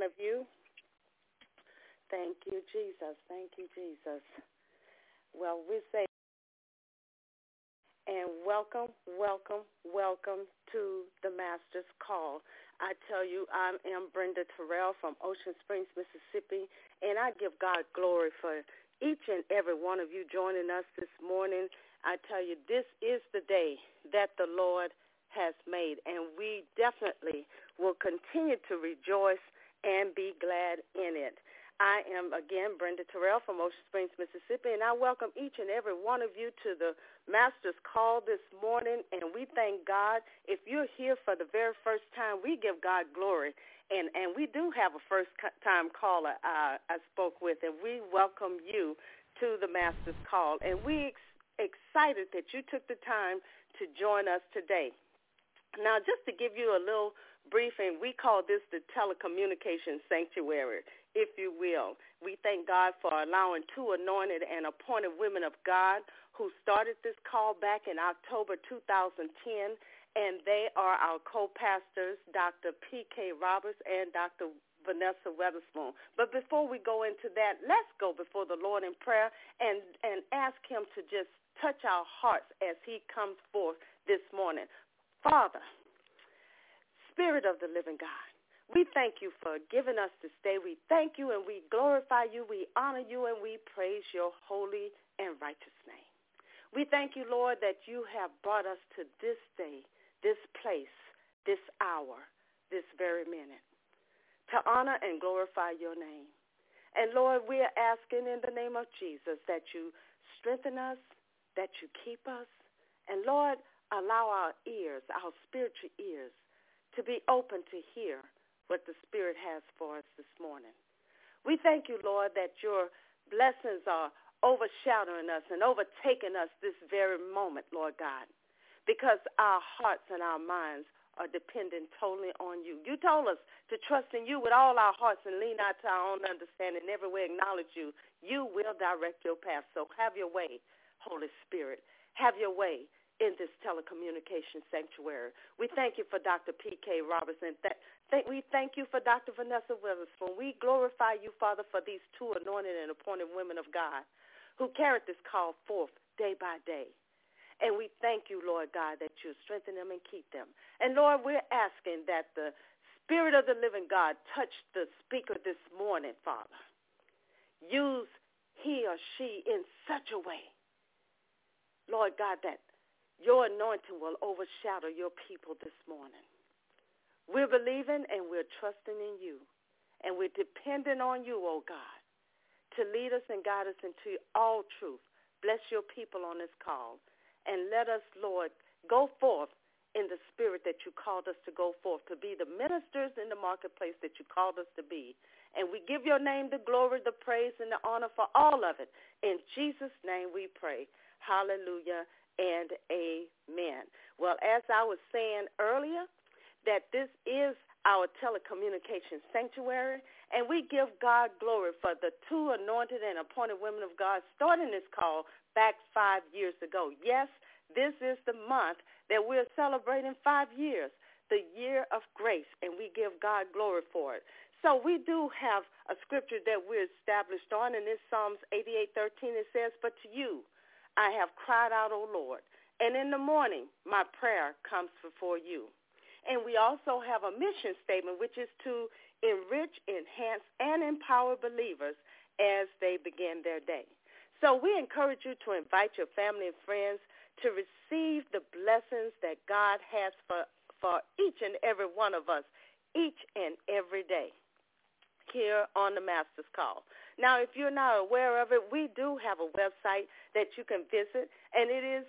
one of you. Thank you, Jesus. Thank you, Jesus. Well, we say, and welcome, welcome, welcome to the Master's Call. I tell you, I am Brenda Terrell from Ocean Springs, Mississippi, and I give God glory for each and every one of you joining us this morning. I tell you, this is the day that the Lord has made, and we definitely will continue to rejoice and be glad in it. I am, again, Brenda Terrell from Ocean Springs, Mississippi, and I welcome each and every one of you to the Master's Call this morning, and we thank God. If you're here for the very first time, we give God glory, and we do have a first-time caller I spoke with, and we welcome you to the Master's Call, and we excited that you took the time to join us today. Now, just to give you a little briefing, we call this the telecommunications sanctuary, if you will. We thank God for allowing two anointed and appointed women of God who started this call back in October 2010, and they are our co-pastors, Dr. P.K. Roberts and Dr. Vanessa Weatherspoon. But before we go into that, let's go before the Lord in prayer and ask him to just touch our hearts as he comes forth this morning. Father, Spirit of the living God, we thank you for giving us this day. We thank you and we glorify you, we honor you, and we praise your holy and righteous name. We thank you, Lord, that you have brought us to this day, this place, this hour, this very minute, to honor and glorify your name. And, Lord, we are asking in the name of Jesus that you strengthen us, that you keep us, and, Lord, allow our ears, our spiritual ears, to be open to hear what the Spirit has for us this morning. We thank you, Lord, that your blessings are overshadowing us and overtaking us this very moment, Lord God, because our hearts and our minds are dependent totally on you. You told us to trust in you with all our hearts and lean not to our own understanding, everywhere acknowledge you. You will direct your path. So have your way, Holy Spirit. Have your way in this telecommunications sanctuary. We thank you for Dr. P.K. Robertson. We thank you for Dr. Vanessa Weatherspoon. We glorify you, Father, for these two anointed and appointed women of God who carried this call forth day by day. And we thank you, Lord God, that you strengthen them and keep them. And, Lord, we're asking that the Spirit of the living God touch the speaker this morning, Father. Use he or she in such a way, Lord God, that your anointing will overshadow your people this morning. We're believing and we're trusting in you. And we're depending on you, oh God, to lead us and guide us into all truth. Bless your people on this call. And let us, Lord, go forth in the spirit that you called us to go forth, to be the ministers in the marketplace that you called us to be. And we give your name the glory, the praise, and the honor for all of it. In Jesus' name we pray. Hallelujah and amen. Well, as I was saying earlier, that this is our telecommunications sanctuary, and we give God glory for the two anointed and appointed women of God starting this call back 5 years ago. Yes, this is the month that we're celebrating 5 years, the year of grace, and we give God glory for it. So we do have a scripture that we're established on, and it's Psalms 88:13. It says, "But to you I have cried out, O Lord, and in the morning my prayer comes before you." And we also have a mission statement, which is to enrich, enhance, and empower believers as they begin their day. So we encourage you to invite your family and friends to receive the blessings that God has for each and every one of us, each and every day, here on the Master's Call. Now, if you're not aware of it, we do have a website that you can visit, and it is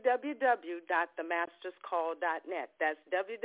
www.themasterscall.net. That's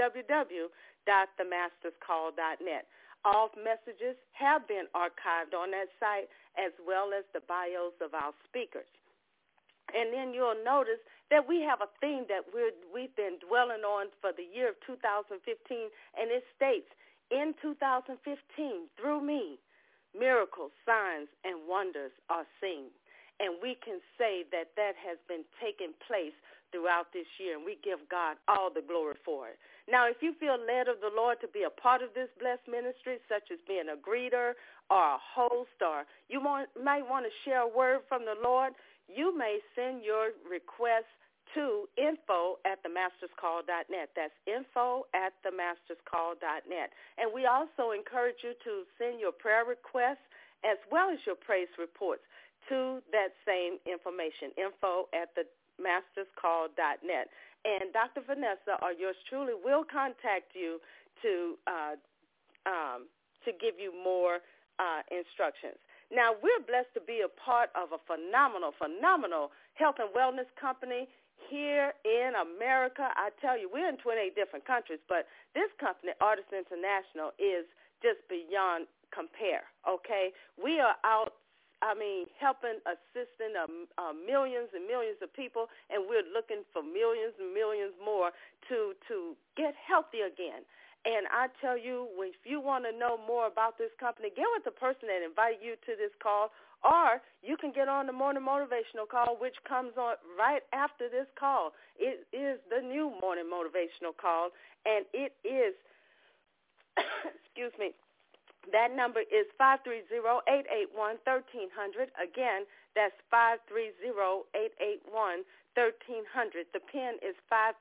www.themasterscall.net. All messages have been archived on that site, as well as the bios of our speakers. And then you'll notice that we have a theme that we've been dwelling on for the year of 2015, and it states, in 2015, through me, miracles, signs, and wonders are seen. And we can say that that has been taking place throughout this year, and we give God all the glory for it. Now, if you feel led of the Lord to be a part of this blessed ministry, such as being a greeter or a host, or you might want to share a word from the Lord, you may send your request to info@themasterscall.net. That's info@themasterscall.net. And we also encourage you to send your prayer requests as well as your praise reports to that same information, info@themasterscall.net. And Dr. Vanessa, or yours truly, will contact you to give you more instructions. Now, we're blessed to be a part of a phenomenal health and wellness company here in America. I tell you, we're in 28 different countries, but this company, Artist International, is just beyond compare, okay? We are out, helping, assisting millions and millions of people, and we're looking for millions and millions more to get healthy again. And I tell you, if you want to know more about this company, get with the person that invited you to this call, or you can get on the morning motivational call, which comes on right after this call. It is the new morning motivational call, and it is, excuse me, that number is 530-881-1300. Again, that's 530-881-1300. The PIN is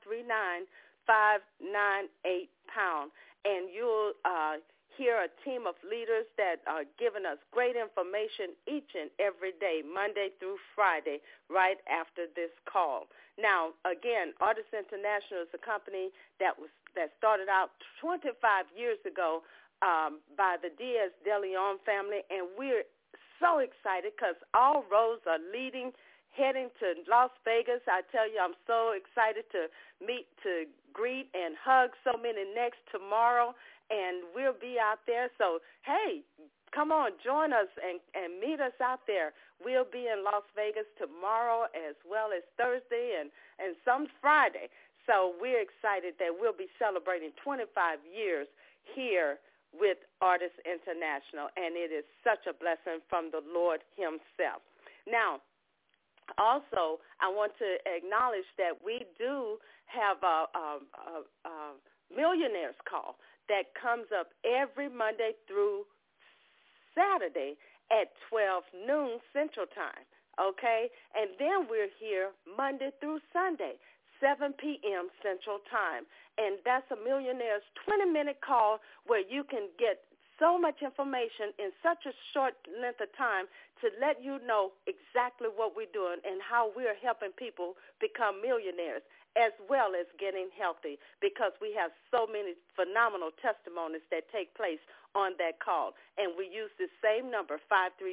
539-598#. And you'll hear a team of leaders that are giving us great information each and every day, Monday through Friday, right after this call. Now, again, Artist International is a company that started out 25 years ago by the Diaz de Leon family, and we're so excited because all roads are leading, heading to Las Vegas. I tell you, I'm so excited to greet and hug so many necks tomorrow, and we'll be out there. So, hey, come on, join us and meet us out there. We'll be in Las Vegas tomorrow as well as Thursday and some Friday. So we're excited that we'll be celebrating 25 years here with Artists International, and it is such a blessing from the Lord himself. Now, also, I want to acknowledge that we do have a Millionaires Call that comes up every Monday through Saturday at 12 noon Central Time, okay? And then we're here Monday through Sunday, 7 p.m. Central Time. And that's a Millionaires 20-minute call where you can get so much information in such a short length of time to let you know exactly what we're doing and how we're helping people become millionaires, as well as getting healthy, because we have so many phenomenal testimonies that take place on that call. And we use the same number,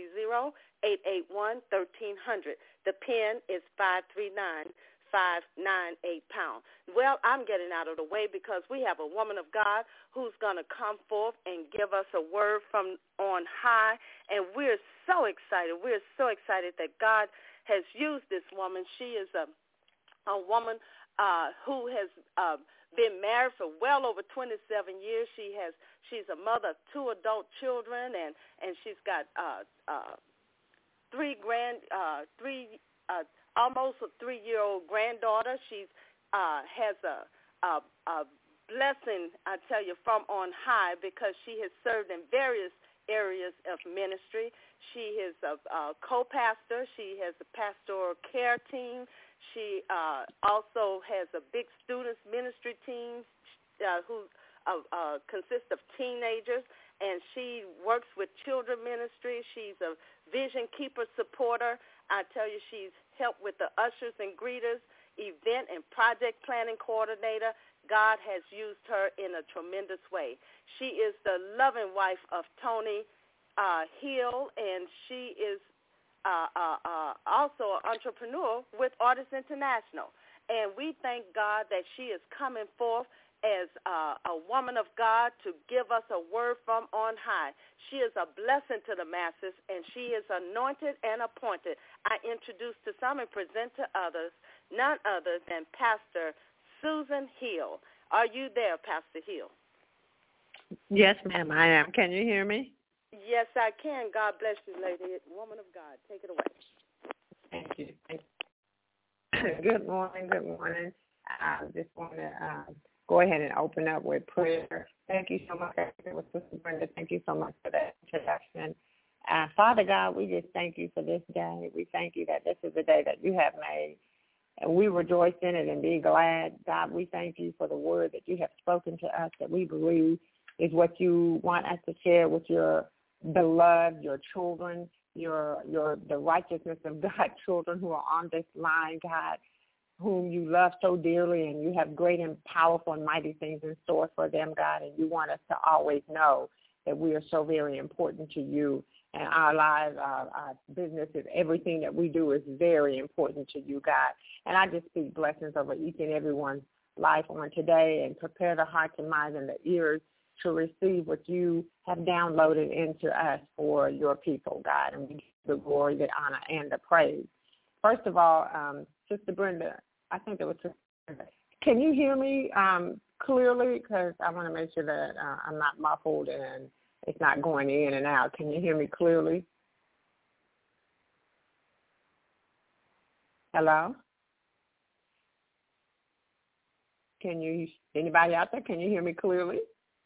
530-881-1300. The PIN is 539-598#. Well, I'm getting out of the way because we have a woman of God who's going to come forth and give us a word from on high, and we're so excited. We're so excited that God has used this woman. She is a woman who has been married for well over 27 years. She's a mother of 2 adult children, and she's got almost a 3-year-old granddaughter. She has a blessing, I tell you, from on high, because she has served in various areas of ministry. She is a co-pastor. She has a pastoral care team. She also has a big students ministry team who consists of teenagers, and she works with children ministry. She's a Vision Keeper supporter. I tell you, she's helped with the ushers and greeters, event and project planning coordinator. God has used her in a tremendous way. She is the loving wife of Tony Hill, and she is also an entrepreneur with Artists International. And we thank God that she is coming forth as a woman of God to give us a word from on high. She is a blessing to the masses, and she is anointed and appointed. I introduce to some and present to others none other than Pastor Susan Hill. Are you there, Pastor Hill? Yes, ma'am, I am. Can you hear me? Yes, I can. God bless you, lady. Woman of God, take it away. Thank you. Good morning. Good morning. I just want to go ahead and open up with prayer. Thank you so much, Sister Brenda. Thank you so much for that introduction. Father God, we just thank you for this day. We thank you that this is the day that you have made, and we rejoice in it and be glad. God, we thank you for the word that you have spoken to us that we believe is what you want us to share with your beloved, your children, the righteousness of God's children who are on this line, God, whom you love so dearly, and you have great and powerful and mighty things in store for them, God, and you want us to always know that we are so very important to you, and our lives, our businesses, everything that we do is very important to you, God. And I just speak blessings over each and everyone's life on today, and prepare the hearts and minds and the ears to receive what you have downloaded into us for your people, God, and we give the glory, the honor, and the praise. First of all, Sister Brenda, I think it was Sister Brenda. Can you hear me clearly? Because I want to make sure that I'm not muffled and it's not going in and out. Can you hear me clearly? Hello? Anybody out there, can you hear me clearly?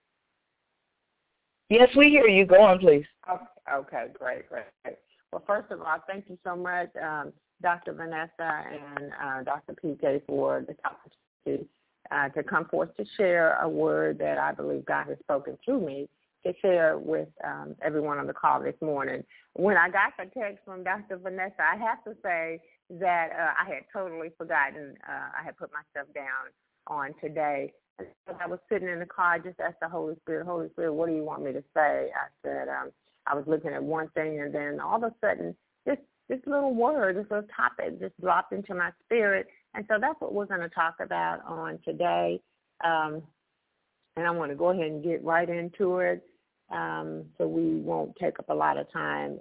Yes, we hear you. Go on, please. Okay, great. Well, first of all, thank you so much, Dr. Vanessa and Dr. PK, for the opportunity to come forth to share a word that I believe God has spoken to me to share with everyone on the call this morning. When I got the text from Dr. Vanessa, I have to say that I had totally forgotten. I had put myself down on today. And so I was sitting in the car, I just asked the Holy Spirit, what do you want me to say? I said, I was looking at one thing, and then all of a sudden, this little word, this little topic just dropped into my spirit. And so that's what we're going to talk about on today. And I want to go ahead and get right into it so we won't take up a lot of time.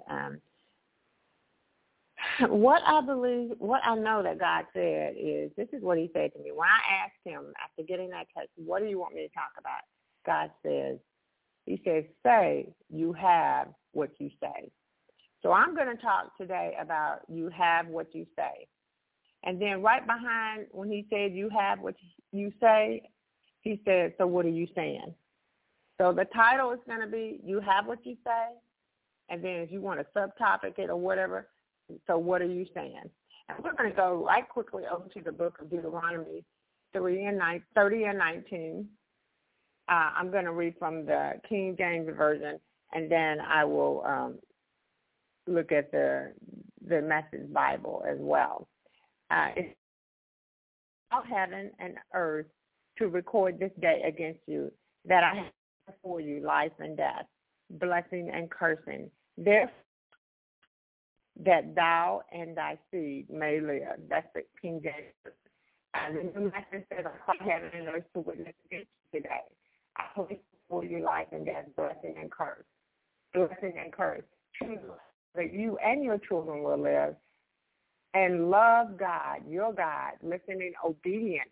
What I know that God said is, this is what he said to me. When I asked him after getting that text, what do you want me to talk about? God says, he says, say you have what you say. So I'm going to talk today about you have what you say. And then right behind when he said you have what you say, he said, so what are you saying? So the title is going to be you have what you say. And then if you want to subtopic it or whatever, so what are you saying? And we're going to go right quickly over to the book of Deuteronomy 30 and 19. I'm going to read from the King James Version, and then I will look at the Message Bible as well. It's all heaven and earth to record this day against you, that I have for you life and death, blessing and cursing. Therefore, that thou and thy seed may live. That's the King James. The New Message says, I call heaven and earth to witness against you today. I place before you life and death, blessing and curse. Blessing and curse. Choose that you and your children will live and love God, your God, listening obediently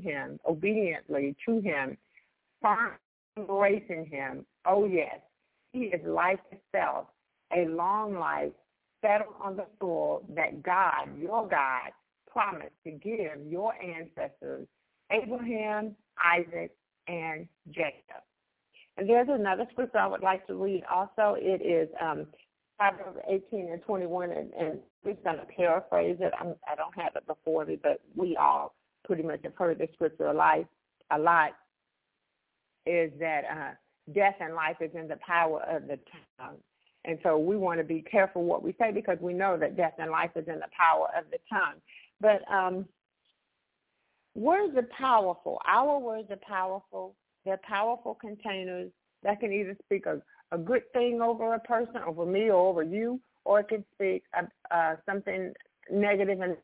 to him, firm embracing him. Oh, yes, he is life itself, a long life, settled on the soil that God, your God, promised to give your ancestors, Abraham, Isaac, and Jacob. And there's another scripture I would like to read also. It is Proverbs 18 and 21, and we're going to paraphrase it. I don't have it before me, but we all pretty much have heard this scripture a lot, is that death and life is in the power of the tongue. And so we want to be careful what we say, because we know that death and life is in the power of the tongue. But words are powerful. Our words are powerful. They're powerful containers that can either speak a good thing over a person, over me or over you, or it can speak something negative and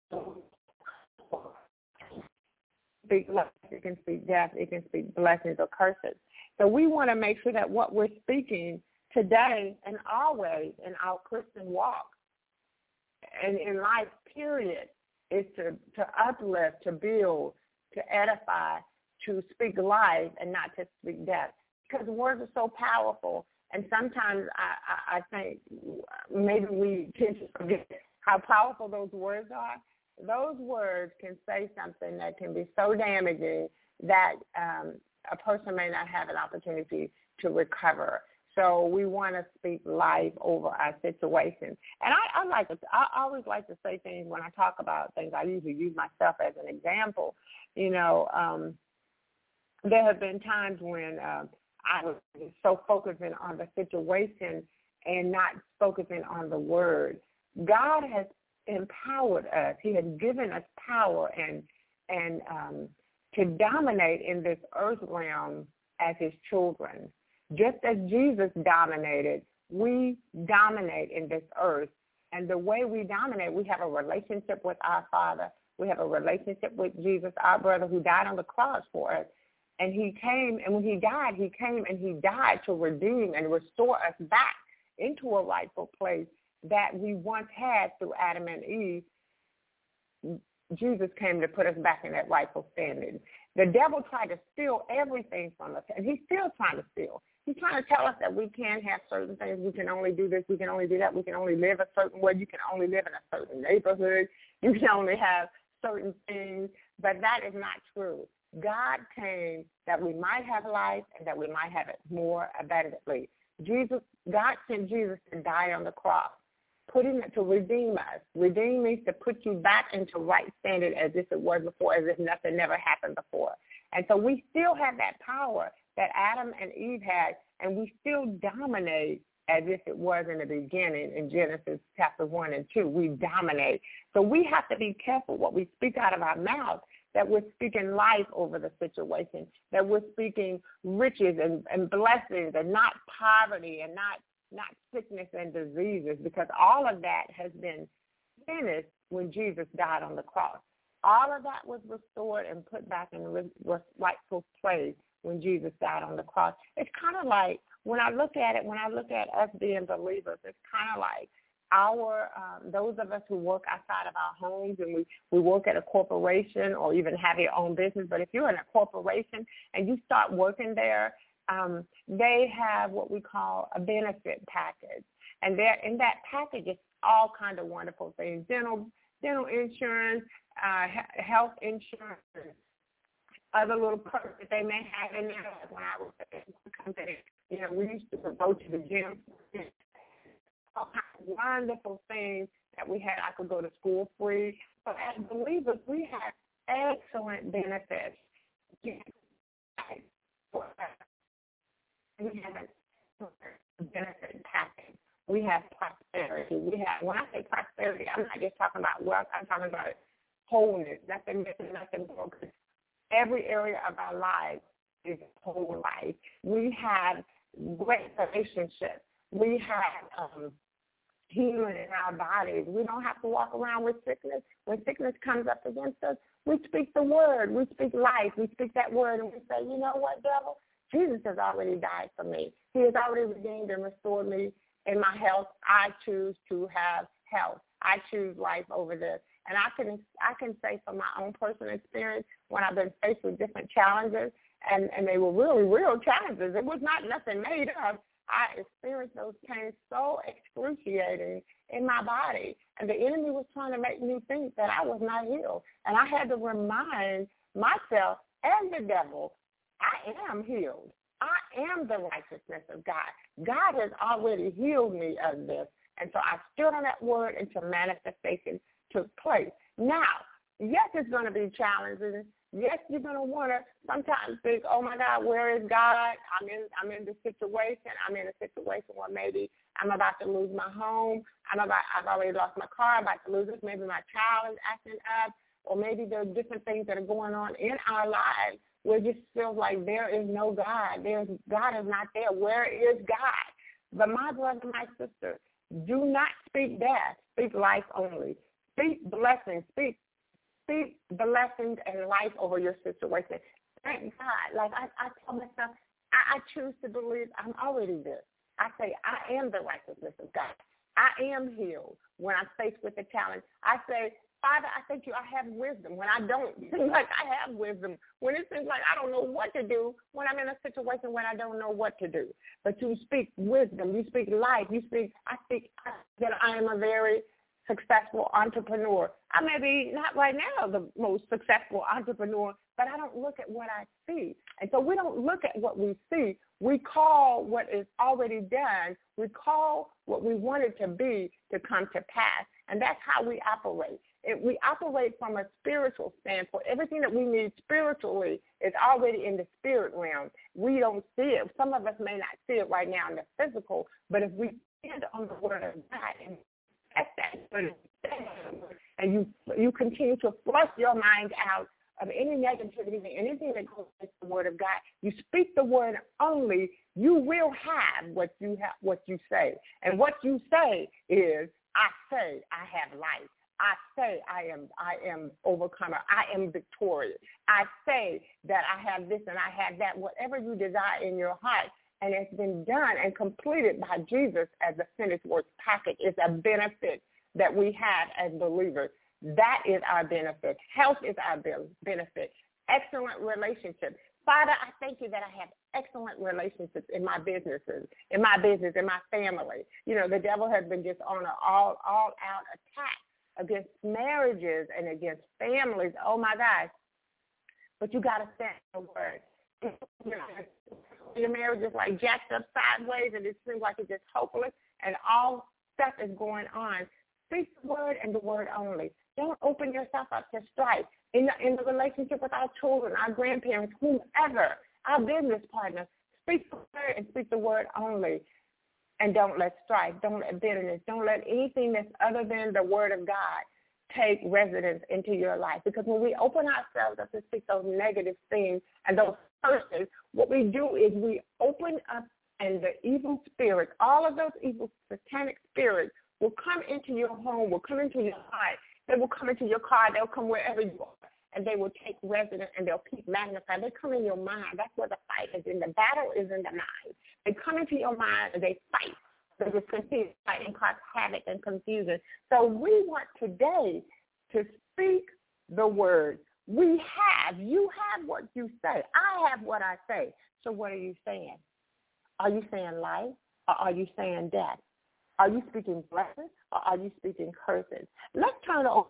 speak life. It can speak death. It can speak blessings or curses. So we want to make sure that what we're speaking today and always in our Christian walk and in life, period, is to uplift, to build, to edify, to speak life and not to speak death. Because words are so powerful, and sometimes I think maybe we tend to forget how powerful those words are. those words can say something that can be so damaging that a person may not have an opportunity to recover. So we want to speak life over our situations. And I always like to say things when I talk about things. I usually use myself as an example. You know, there have been times when I was so focusing on the situation and not focusing on the word. God has empowered us. He has given us power and to dominate in this earth realm as his children. Just as Jesus dominated, we dominate in this earth. And the way we dominate, we have a relationship with our Father. We have a relationship with Jesus, our brother, who died on the cross for us. And he came, and when he died, he came and he died to redeem and restore us back into a rightful place that we once had through Adam and Eve. Jesus came to put us back in that rightful standing. The devil tried to steal everything from us, and he's still trying to steal. He's trying to tell us that we can't have certain things. We can only do this. We can only do that. We can only live a certain way. You can only live in a certain neighborhood. You can only have certain things. But that is not true. God came that we might have life and that we might have it more abundantly. God sent Jesus to die on the cross, putting it to redeem us. Redeem means to put you back into right standing as if it was before, as if nothing never happened before. And so we still have that power that Adam and Eve had, and we still dominate as if it was in the beginning in Genesis chapter 1 and 2. We dominate. So we have to be careful what we speak out of our mouth, that we're speaking life over the situation, that we're speaking riches and blessings and not poverty and not sickness and diseases, because all of that has been finished when Jesus died on the cross. All of that was restored and put back in the rightful place when Jesus died on the cross. It's kind of like, when I look at us being believers, it's kind of like those of us who work outside of our homes, and we work at a corporation or even have your own business. But if you're in a corporation and you start working there, they have what we call a benefit package. And there in that package is all kinds of wonderful things: dental insurance, health insurance, other little perks that they may have in there. When I was at the company, we used to go to the gym. All kinds of wonderful things that we had. I could go to school free. So as believers, we have excellent benefits. We have a benefit package. We have prosperity. When I say prosperity, I'm not just talking about wealth. I'm talking about wholeness. Nothing missing, nothing broken. Every area of our lives is whole life. We have great relationships. We have healing in our bodies. We don't have to walk around with sickness. When sickness comes up against us, we speak the word. We speak life. We speak that word, and we say, you know what, devil? Jesus has already died for me. He has already redeemed and restored me in my health. I choose to have health. I choose life over this. And I can say from my own personal experience, when I've been faced with different challenges, and they were really real challenges. It was not nothing made up. I experienced those pains so excruciating in my body. And the enemy was trying to make me think that I was not healed. And I had to remind myself and the devil, I am healed. I am the righteousness of God. God has already healed me of this. And so I stood on that word until manifestation took place. Now, yes, it's going to be challenging. Yes, you're going to want to sometimes think, oh, my God, where is God? I'm in this situation. I'm in a situation where maybe I'm about to lose my home. I've already lost my car. I'm about to lose this. Maybe my child is acting up, or maybe there are different things that are going on in our lives where it just feels like there is no God. God is not there. Where is God? But my brother, my sister, do not speak death. Speak life only. Speak blessings. Speak blessings and life over your situation. Thank God. Like I tell myself, I choose to believe I'm already there. I say I am the righteousness of God. I am healed when I'm faced with a challenge. I say, Father, I thank you. I have wisdom when I don't seem like I have wisdom. When it seems like I don't know what to do, when I'm in a situation when I don't know what to do. But you speak wisdom. You speak life. I speak that I am a very successful entrepreneur. I may be not right now the most successful entrepreneur, but I don't look at what I see. And so we don't look at what we see. We call what is already done, we call what we want it to be to come to pass. And that's how we operate. We operate from a spiritual standpoint. Everything that we need spiritually is already in the spirit realm. We don't see it. Some of us may not see it right now in the physical, but if we stand on the word of God and and you continue to flush your mind out of any negativity, anything that goes against the word of God, you speak the word only, you will have what you say. And what you say is, I say I have life. I say I am overcomer. I am victorious. I say that I have this and I have that. Whatever you desire in your heart, and it's been done and completed by Jesus as a finished work package. It's a benefit that we have as believers. That is our benefit. Health is our benefit. Excellent relationships. Father, I thank you that I have excellent relationships in my businesses, in my family. You know, the devil has been just on an all-out attack against marriages and against families. Oh, my gosh. But you got to stand the word. You know, your marriage is like jacked up sideways and it seems like it's just hopeless and all stuff is going on. Speak the word and the word only. Don't open yourself up to strife. In the relationship with our children, our grandparents, whomever, our business partners, speak the word and speak the word only. And don't let strife, don't let bitterness, don't let anything that's other than the word of God take residence into your life. Because when we open ourselves up to speak those negative things and those curses, what we do is we open up and the evil spirits, all of those evil satanic spirits will come into your home, will come into your heart. They will come into your car. They'll come wherever you are. And they will take residence and they'll keep magnifying. They come in your mind. That's where the fight is in. The battle is in the mind. They come into your mind and they fight. They just continue to fight and cause havoc and confusion. So we want today to speak the word. You have what you say. I have what I say. So what are you saying? Are you saying life or are you saying death? Are you speaking blessings or are you speaking curses? Let's turn to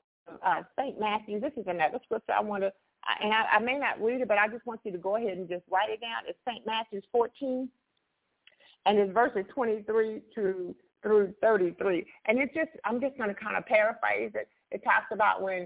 St. Matthew. This is another scripture I want to, and I may not read it, but I just want you to go ahead and just write it down. It's St. Matthew 14, and it's verses 23 through 33. And I'm just going to kind of paraphrase it. It talks about when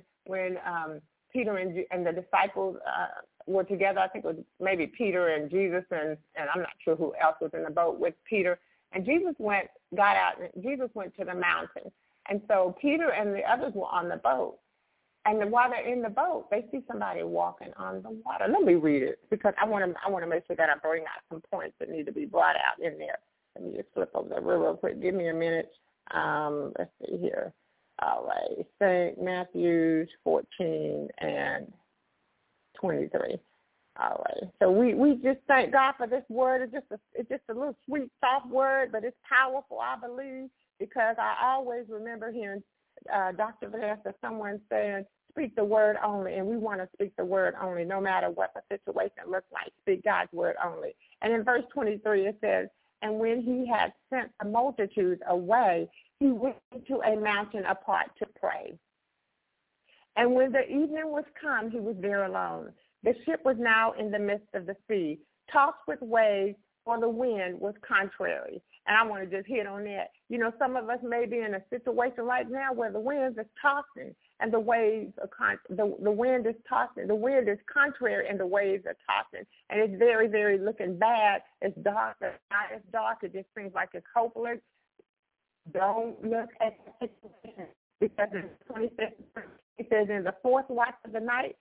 Peter and the disciples were together. I think it was maybe Peter and Jesus, and I'm not sure who else was in the boat with Peter. And Jesus got out, and Jesus went to the mountain. And so Peter and the others were on the boat. And while they're in the boat, they see somebody walking on the water. Let me read it because I want to make sure that I bring out some points that need to be brought out in there. Let me just flip over there real quick. Give me a minute. Let's see here. All right. St. Matthew 14 and 23. All right. So we just thank God for this word. It's just a little sweet, soft word, but it's powerful, I believe, because I always remember hearing Dr. Vanessa, someone saying, speak the word only, and we want to speak the word only no matter what the situation looks like. Speak God's word only. And in verse 23 it says, and when he had sent the multitudes away, he went to a mountain apart to pray. And when the evening was come, he was there alone. The ship was now in the midst of the sea, tossed with waves, for the wind was contrary. And I want to just hit on that. You know, some of us may be in a situation right now where the wind is tossing and the waves are the wind is tossing. The wind is contrary and the waves are tossing. And it's very, very looking bad. It's dark. It's dark. It just seems like it's hopeless. Don't look at the situation because in 26, it says in the fourth watch of the night,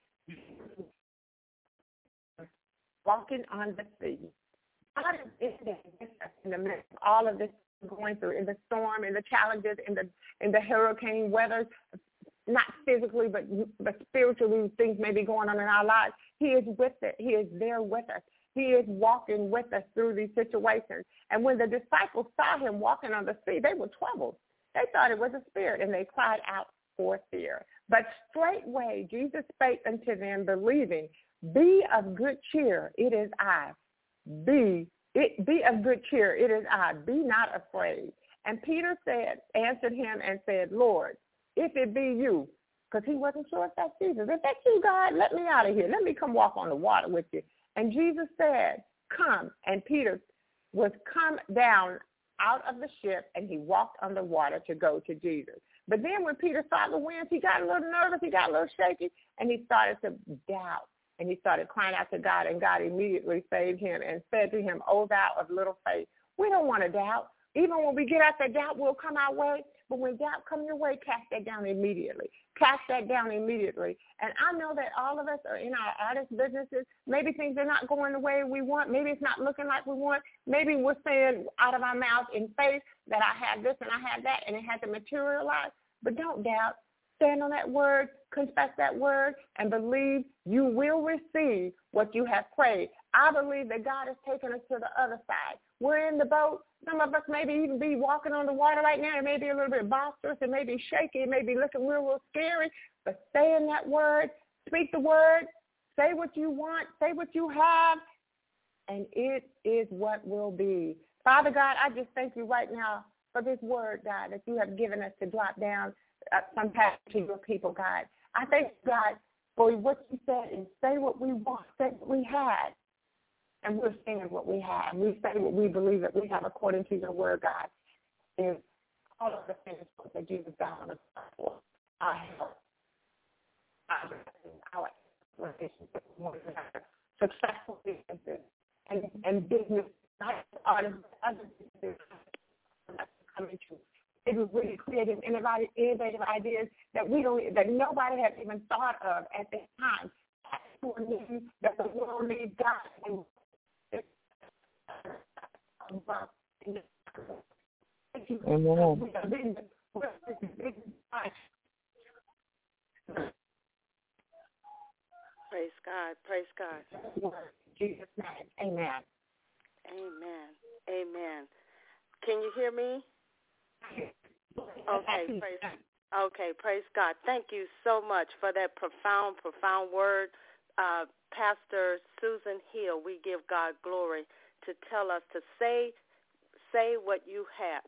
walking on the sea. God is in the midst of all of this going through, in the storm, in the challenges, in the hurricane weather, not physically but spiritually, things may be going on in our lives. He is with it. He is there with us. He is walking with us through these situations. And when the disciples saw him walking on the sea, they were troubled. They thought it was a spirit, and they cried out for fear. But straightway Jesus spake unto them, believing, be of good cheer, it is I. Be of good cheer, it is I. Be not afraid. And Peter answered him and said, Lord, if it be you. Because he wasn't sure if that's Jesus. If that's you, God, let me out of here. Let me come walk on the water with you. And Jesus said, come. And Peter was come down out of the ship, and he walked on the water to go to Jesus. But then when Peter saw the winds, he got a little nervous, he got a little shaky, and he started to doubt. And he started crying out to God, and God immediately saved him and said to him, "O thou of little faith." We don't want to doubt. Even when we get out that doubt will come our way. But when doubt comes your way, cast that down immediately. Cast that down immediately. And I know that all of us are in our artist businesses. Maybe things are not going the way we want. Maybe it's not looking like we want. Maybe we're saying out of our mouth in faith that I have this and I have that, and it has to materialize. But don't doubt. Stand on that word, confess that word, and believe you will receive what you have prayed. I believe that God has taken us to the other side. We're in the boat. Some of us maybe even be walking on the water right now. It may be a little bit boisterous. It may be shaky. It may be looking real scary. But stay in that word. Speak the word. Say what you want. Say what you have. And it is what will be. Father God, I just thank you right now for this word, God, that you have given us to drop down sometime to your people, God. I thank you, God, for what you said is say what we want, say what we had. And we're saying what we have. We say what we believe that we have according to your word, God. Is all of the finished work that Jesus died on the cross for our health, our relationship with one another, successful businesses, and business, not artists, but other businesses coming to. It was really creative, innovative ideas that nobody had even thought of at this time. That the world needs God. Amen. Praise God. Praise God. Jesus' name. Amen. Amen. Amen. Can you hear me? Okay, praise God. Thank you so much for that profound word. Pastor Susan Hill, we give God glory to tell us to say what you have.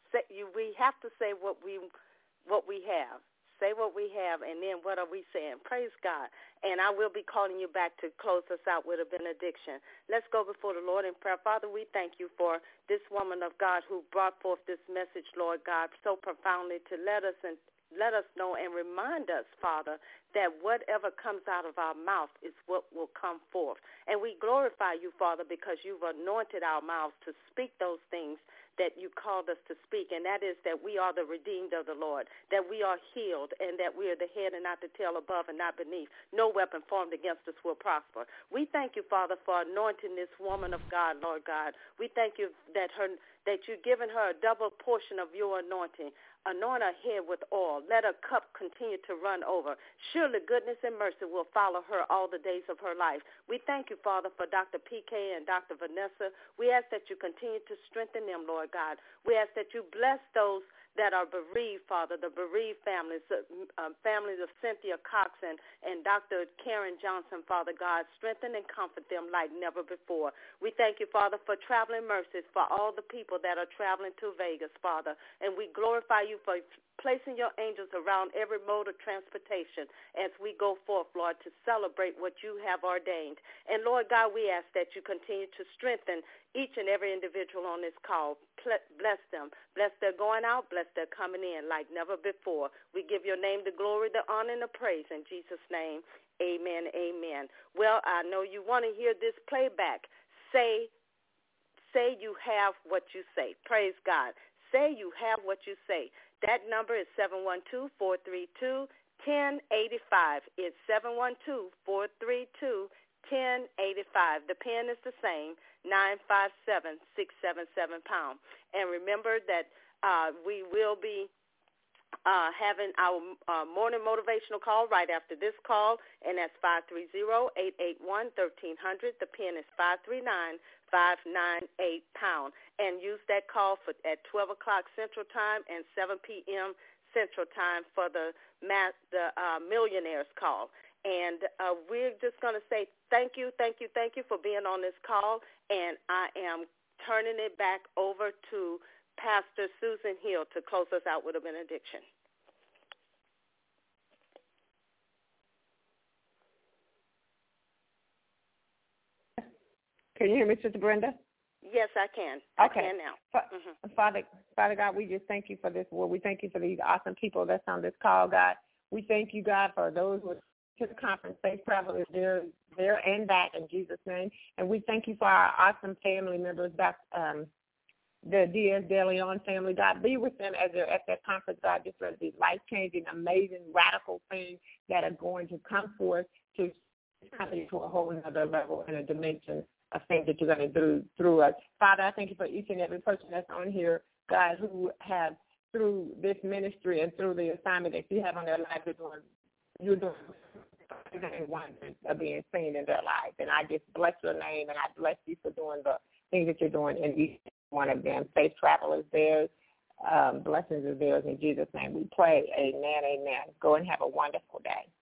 We have to say what we have. Say what we have, and then what are we saying? Praise God. And I will be calling you back to close us out with a benediction. Let's go before the Lord in prayer. Father, we thank you for this woman of God who brought forth this message, Lord God, so profoundly to let us know and remind us, Father, that whatever comes out of our mouth is what will come forth. And we glorify you, Father, because you've anointed our mouths to speak those things that you called us to speak, and that is that we are the redeemed of the Lord, that we are healed, and that we are the head and not the tail, above and not beneath. No weapon formed against us will prosper. We thank you, Father, for anointing this woman of God, Lord God. We thank you that you've given her a double portion of your anointing. Anoint her head with oil. Let her cup continue to run over. Surely goodness and mercy will follow her all the days of her life. We thank you, Father, for Dr. PK and Dr. Vanessa. We ask that you continue to strengthen them, Lord God. We ask that you bless those that are bereaved, Father, the bereaved families, families of Cynthia Cox and Dr. Karen Johnson, Father God. Strengthen and comfort them like never before. We thank you, Father, for traveling mercies for all the people that are traveling to Vegas, Father. And we glorify you for placing your angels around every mode of transportation as we go forth, Lord, to celebrate what you have ordained. And, Lord God, we ask that you continue to strengthen each and every individual on this call. Bless them. Bless their going out. Bless their coming in like never before. We give your name the glory, the honor, and the praise in Jesus' name. Amen, amen. Well, I know you want to hear this playback. Say you have what you say. Praise God. Say you have what you say. That number is 712-432-1085. It's 712-432-1085. The pen is the same, 957-677#. And remember that we will be having our morning motivational call right after this call, and that's 530-881-1300. The pen is 539-598#. And use that call at 12 o'clock Central Time and 7 p.m. Central Time for the Millionaires Call. And we're just going to say thank you for being on this call, and I am turning it back over to Pastor Susan Hill to close us out with a benediction. Can you hear me, Sister Brenda? Yes, I can. Okay. I can now. Father God, we just thank you for this word. We thank you for these awesome people that's on this call, God. We thank you, God, for those who are to the conference, safe travelers there and back in Jesus' name. And we thank you for our awesome family members, the Diaz de Leon family. God, be with them as they're at that conference, God. Just let these life-changing, amazing, radical things that are going to come forth to company to a whole other level and a dimension of things that you're going to do through us. Father, I thank you for each and every person that's on here, God, who have, through this ministry and through the assignment that you have on their lives, you're doing wonders are being seen in their lives. And I just bless your name, and I bless you for doing the things that you're doing in each one of them. Safe travel is theirs. Blessings is theirs. In Jesus' name we pray. Amen, amen. Go and have a wonderful day.